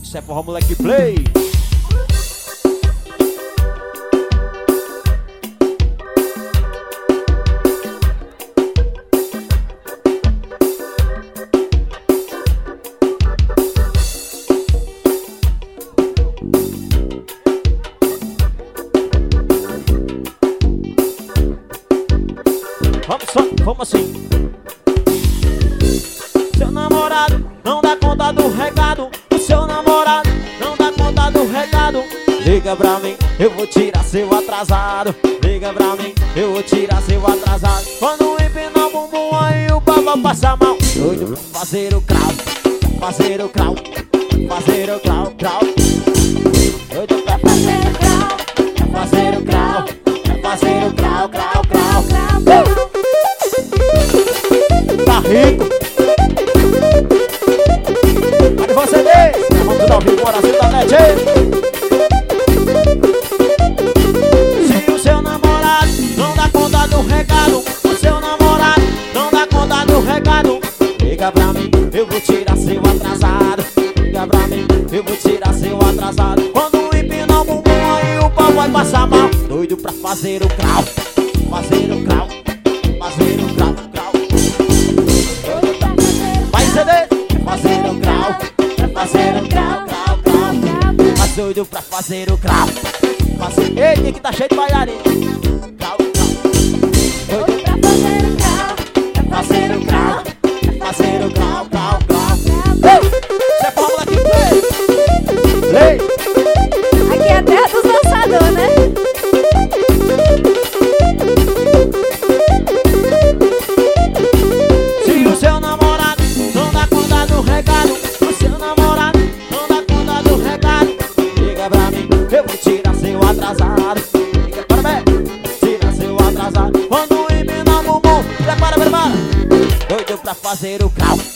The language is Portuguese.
Isso é forró, moleque, play. Vamos assim. Seu namorado não dá conta do recado. O seu namorado não dá conta do recado. Liga pra mim, eu vou tirar seu atrasado. Liga pra mim, eu vou tirar seu atrasado. Quando empina o bumbum aí o babá passa mal. Doido pra fazer o crau, fazer o crau, fazer o crau, crau. Doido pra fazer o crau, fazer o crau, fazer o crau, crau, crau, crau. Tá rico. Pode você ver. Vamos tudo ao vivo, coração da net. Se o seu namorado não dá conta do recado, o seu namorado não dá conta do recado, liga pra mim, eu vou tirar seu atrasado. Liga pra mim, eu vou tirar seu atrasado. Quando empina o bumbum aí o pau vai passar mal. Doido pra fazer o crau, fazer o crau, fazer o crau, crau. Vai CD, fazer o crau, fazer o crau, crau, crau. Tá doido pra fazer o crau, fazer... Ei, tem que tá cheio de bailarina. Crau, crau. Doido pra fazer o crau, fazer o crau, fazer o crau, crau, crau. Ei, você é fórmula aqui, play. Play. Aqui é a terra dos dançadores, né? Se o seu namorado não dá conta do recado, o seu namorado não dá conta do recado, liga pra mim, eu vou tirar seu atrasado. Liga para mim, tira seu atrasado. Quando empina o bumbum, prepara, prepara. Doido pra fazer o crau,